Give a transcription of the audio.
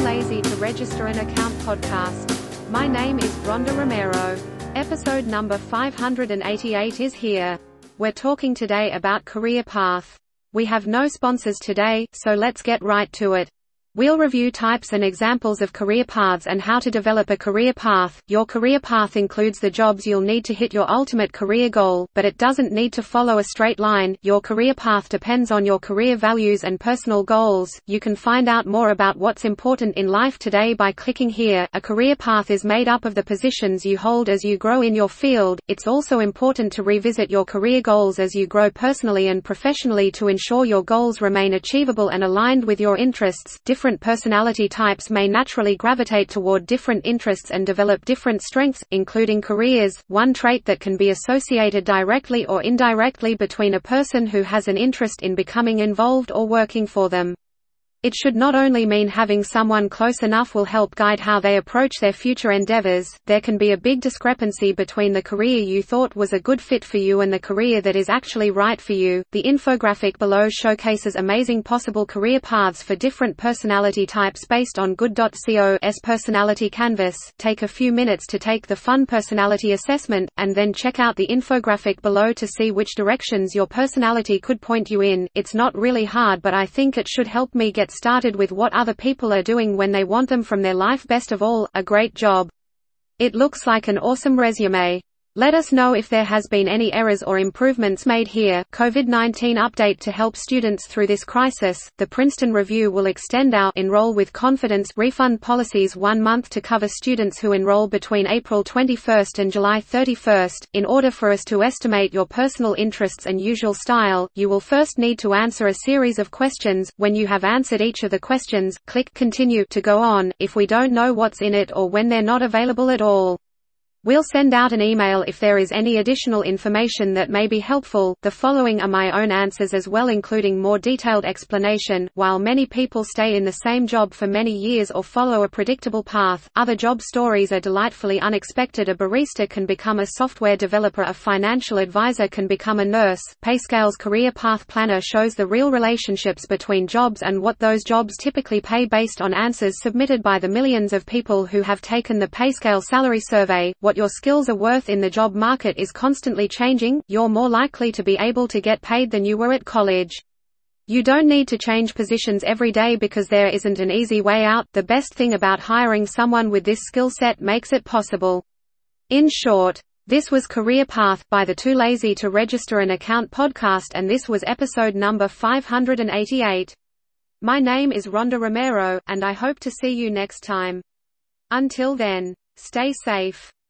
lazy to register an account podcast. My name is Rhonda Romero. Episode number 588 is here. We're talking today about career path. We have no sponsors today, so let's get right to it. We'll review types and examples of career paths and how to develop a career path. Your career path includes the jobs you'll need to hit your ultimate career goal, but it doesn't need to follow a straight line. Your career path depends on your career values and personal goals. You can find out more about what's important in life today by clicking here. A career path is made up of the positions you hold as you grow in your field. It's also important to revisit your career goals as you grow personally and professionally to ensure your goals remain achievable and aligned with your interests. Different personality types may naturally gravitate toward different interests and develop different strengths, including careers. One trait that can be associated directly or indirectly between a person who has an interest in becoming involved or working for them. It should not only mean having someone close enough will help guide how they approach their future endeavors. There can be a big discrepancy between the career you thought was a good fit for you and the career that is actually right for you. The infographic below showcases amazing possible career paths for different personality types based on Good.co's personality canvas. Take a few minutes to take the fun personality assessment, and then check out the infographic below to see which directions your personality could point you in. It's not really hard, but I think it should help me get started with what other people are doing when they want them from their life. Best of all, a great job. It looks like an awesome resume. Let us know if there has been any errors or improvements made here. COVID-19 update to help students through this crisis. The Princeton Review will extend our Enroll with Confidence refund policies 1 month to cover students who enroll between April 21st and July 31st. In order for us to estimate your personal interests and usual style, you will first need to answer a series of questions. When you have answered each of the questions, click Continue to go on, if we don't know what's in it or when they're not available at all. We'll send out an email if there is any additional information that may be helpful. The following are my own answers as well, including more detailed explanation. While many people stay in the same job for many years or follow a predictable path, other job stories are delightfully unexpected. A barista can become a software developer, a financial advisor can become a nurse. PayScale's Career Path Planner shows the real relationships between jobs and what those jobs typically pay based on answers submitted by the millions of people who have taken the PayScale salary survey. What your skills are worth in the job market is constantly changing. You're more likely to be able to get paid than you were at college. You don't need to change positions every day because there isn't an easy way out. The best thing about hiring someone with this skill set makes it possible. In short, this was Career Path by the Too Lazy to Register an Account podcast, and this was episode number 588. My name is Rhonda Romero, and I hope to see you next time. Until then, stay safe.